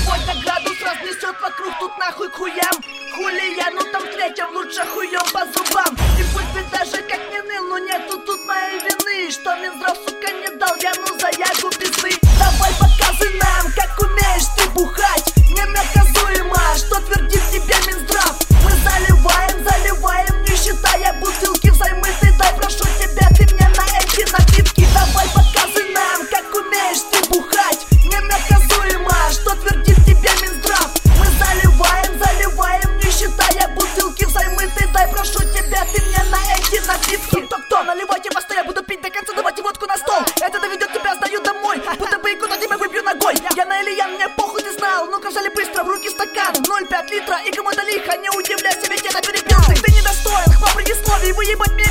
Сегодня градус разнесет вокруг тут нахуй к хуям. Хули я, ну там третьем лучше хуем по зубам. И пусть ты даже как не ныл, но нету тут моей вины, что Минздрав, сука, не дал я, ну за ягу пизды. Давай показывай нам, как умеешь ты бухать. Ненаказуемо, что твердит тебе Минздрав. Мы заливаем, не считая бутылки взаймы. Ты дай, прошу тебя, ты мне на эти напитки. Давай показывай нам, как умеешь ты бухать. Ненаказуемо, что твердит тебе Минздрав. Мы заливаем, не считая бутылки взаймы. Ты дай, прошу тебя, ты мне на эти напитки. Кто, наливайте во сто, я буду пить до конца, давайте водку на стол. Это доведет тебя, сдаю домой, будто бы куда тебя выбью ногой. Я на Ильян, мне похуй, ты знал. Ну-ка взяли быстро в руки стакан 0,5 литра, и кому-то лихо, не удивляйся, ведь я на перепился. Ты недостоин, хва предисловий, выебать мне